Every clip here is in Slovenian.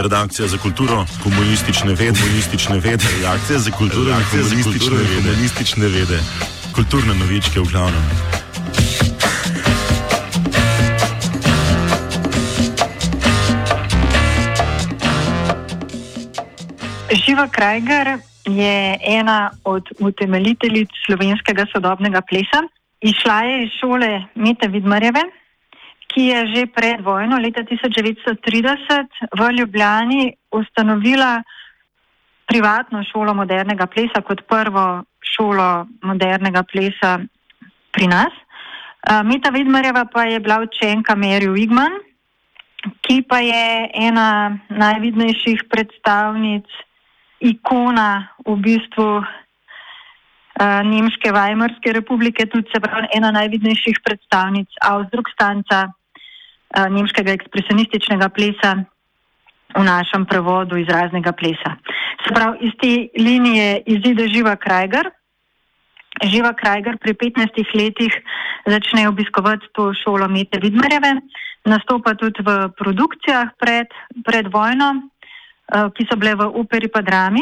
Redakcija za kulturo, komunistične vede, redakcija za kulturo in komunistične vede, kulturne novičke v glavnem. Živa Krajger je ena od utemeljiteljic slovenskega sodobnega plesa. Izšla je iz šole Mete Vidmarjeve, ki je že pred vojno leta 1930 v Ljubljani ustanovila privatno šolo modernega plesa kot prvo šolo modernega plesa pri nas. Meta Vidmarjeva pa je bila učenka Mary Wigman, ki pa je ena najvidnejših predstavnic, ikona v bistvu Nemške Weimarske republike, tudi se pravi ena najvidnejših predstavnic Ausdruckstanza, nemškega ekspresionističnega plesa, v našem prevodu izraznega plesa. Se pravi, iz te linije izide Živa Krajger. Živa Krajger pri 15 letih začne obiskovati to šolo Mete Vidmarjeve, nastopa tudi v produkcijah pred vojno, ki so bile v operi pa drami.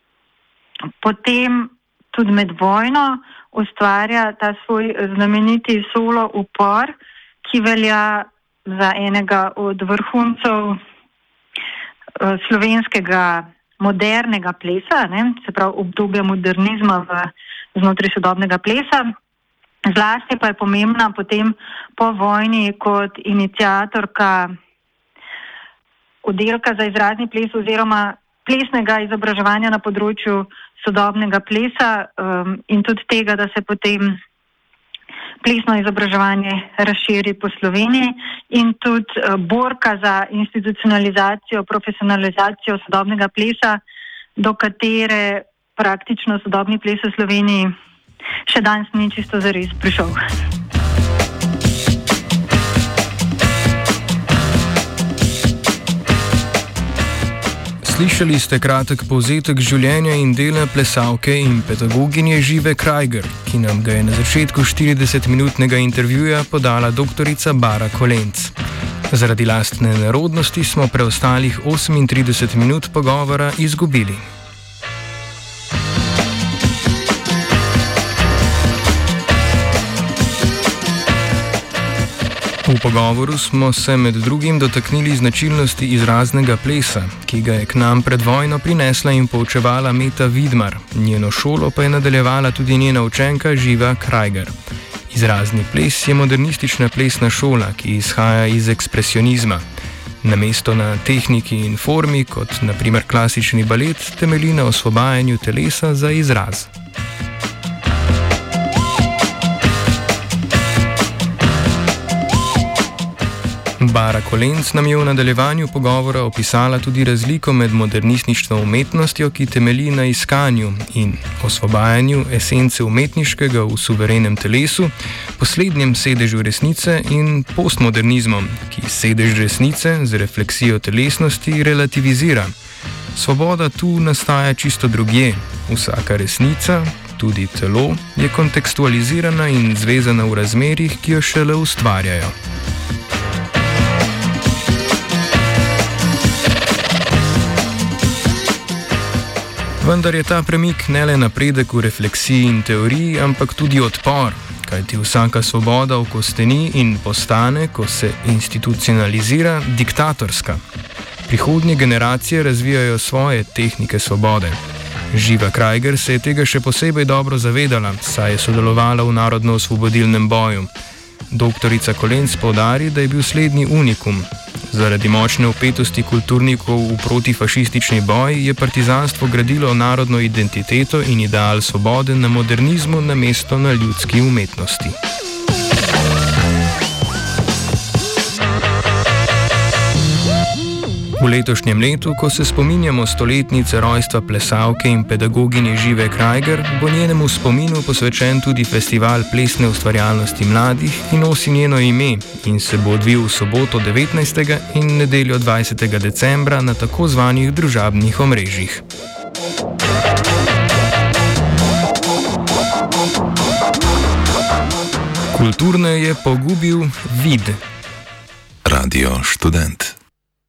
Potem tudi med vojno ustvarja ta svoj znameniti solo upor, ki velja za enega od vrhuncev slovenskega modernega plesa, se pravi obdobja modernizma znotraj sodobnega plesa. Zlasti pa je pomembna potem po vojni kot iniciatorka oddelka za izrazni ples oziroma plesnega izobraževanja na področju sodobnega plesa in tudi tega, da se potem plesno izobraževanje razširi po Sloveniji in tudi borka za institucionalizacijo, profesionalizacijo sodobnega plesa, do katere praktično sodobni ples v Sloveniji še danes ni čisto zares prišel. Slišali ste kratek povzetek življenja in dela plesalke in pedagoginje Žive Krajger, ki nam ga je na začetku 40-minutnega intervjuja podala doktorica Bara Kolenc. Zaradi lastne nerodnosti smo preostalih 38 minut pogovora izgubili. V pogovoru smo se med drugim dotaknili značilnosti izraznega plesa, ki ga je k nam pred vojno prinesla in poučevala Meta Vidmar. Njeno šolo pa je nadaljevala tudi njena učenka Živa Krajger. Izrazni ples je modernistična plesna šola, ki izhaja iz ekspresionizma. Namesto na tehniki in formi, kot na primer klasični balet, temelji na osvobajanju telesa za izraz. Bara Kolenc nam je v nadaljevanju pogovora opisala tudi razliko med modernistično umetnostjo, ki temelji na iskanju in osvobajanju esence umetniškega v suverenem telesu, poslednjem sedežu resnice in postmodernizmom, ki sedež resnice z refleksijo telesnosti relativizira. Svoboda tu nastaja čisto drugje. Vsaka resnica, tudi telo, je kontekstualizirana in zvezana v razmerjih, ki jo šele ustvarjajo. Vendar je ta premik ne le napredek v refleksiji in teoriji, ampak tudi odpor, kajti vsaka svoboda okosteni in postane, ko se institucionalizira, diktatorska. Prihodnje generacije razvijajo svoje tehnike svobode. Živa Krajger se je tega še posebej dobro zavedala, saj je sodelovala v narodno-osvobodilnem boju. Doktorica Kolenc poudari, da je bil slednji unikum. Zaradi močne vpetosti kulturnikov v protifašistični boj je partizanstvo gradilo narodno identiteto in ideal svobode na modernizmu namesto na ljudski umetnosti. V letošnjem letu, ko se spominjamo stoletnice rojstva plesalke in pedagoginje Žive Krajger, bo njenemu spominu posvečen tudi festival plesne ustvarjalnosti mladih, ki nosi njeno ime in se bo odvil v soboto 19. in nedeljo 20. decembra na tako zvanih družabnih omrežjih. Kulturne je pogubil vid. Radio Študent.